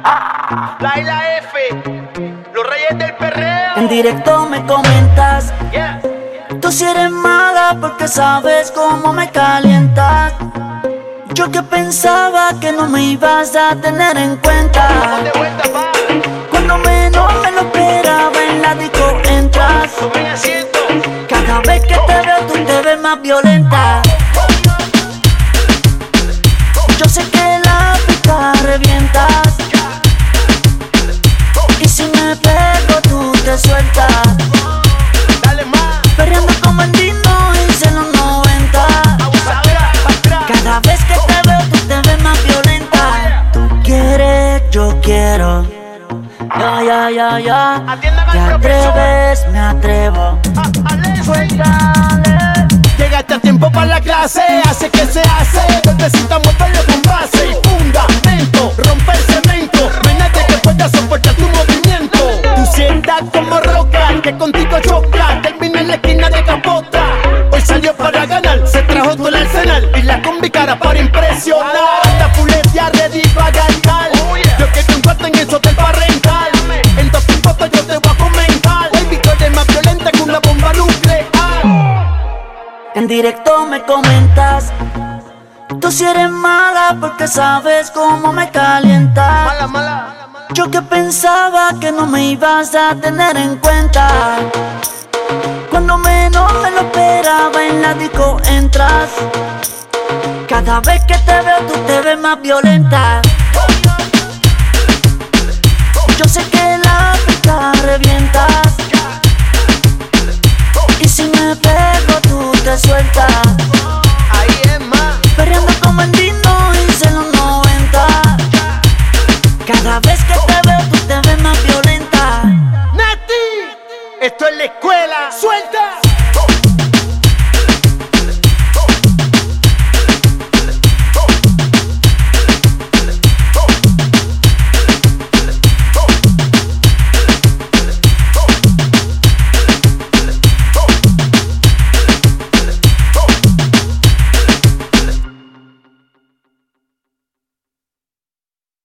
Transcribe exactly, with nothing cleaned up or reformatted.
La I la F, los reyes del perreo. En directo me comentas, Yeah. tú si eres mala porque sabes cómo me calientas. Yo que pensaba que no me ibas a tener en cuenta. Vamos de vuelta, pa. Cuando menos me lo esperaba en la disco entras. Tome asiento. Cada vez que te veo tú te ves más violenta. Yo sé que la pista revientas, y si me pego tú te sueltas. Dale más. Perreando como en Dino hice en los noventa. Abusadora, pa' atrás. Cada vez que te veo tú te ves más violenta. Tú quieres, yo quiero. Ya, ya, ya, ya. Atiendan Te al profesor. atreves, me atrevo. Ah, Alex. Suéltale. Llegaste a tiempo para la clase, hace que se hace. Necesitamos verlo con base y fundamento. Rompe el cemento, no hay nadie que pueda soportar tu movimiento. Tu sientas como roca, que contigo choca. Termina en la esquina de capota. Hoy salió para ganar, se trajo todo el arsenal y la combi cara para impresionar. Anda fuletea, ready para ganar. Yo que te encuentro en eso del parental. En dos fotos yo te voy a comentar. Hoy Victoria es más violenta que una bomba nuclear. En directo me comentas, tú si eres mala porque sabes cómo me calientas. Mala, mala. Yo que pensaba que no me ibas a tener en cuenta. Cuando menos me lo esperaba en la disco entras. Cada vez que te veo tú te ves más violenta. Yo sé que la pista revientas, y si me pego tú te sueltas. Ahí es más. Perreando como en Dino hice en los noventa. Cada vez que te veo tú te ves más violenta. Nati, esto es la escuela. Suelta.